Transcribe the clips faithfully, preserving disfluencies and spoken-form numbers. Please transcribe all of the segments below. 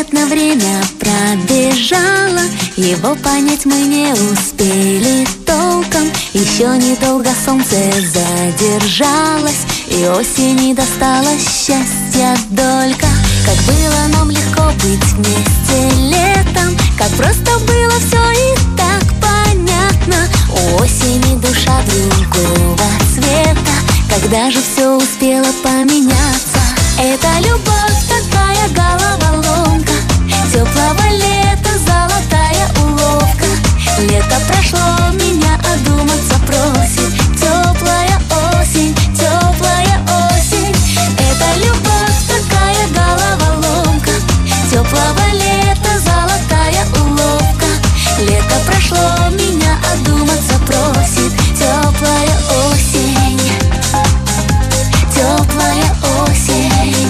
Незаметно время пробежало, его понять мы не успели толком. Еще недолго солнце задержалось, и осени досталось счастья долька. Как было нам легко быть вместе летом, как просто было все и так понятно. У осени душа другого цвета, когда же все успело поменяться. Это любовь, такая головоломка, теплого лета золотая уловка. Лето прошло, меня одуматься просит. Теплая осень, теплая осень. Это любовь, такая головоломка, теплого лета золотая уловка. Лето прошло, меня одуматься просит. Теплая осень, теплая осень.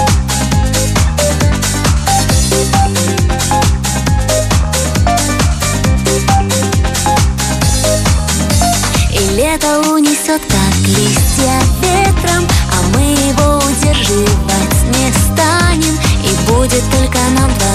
И лето унесет, как листья ветром, а мы его удерживать не станем. И будет только нам два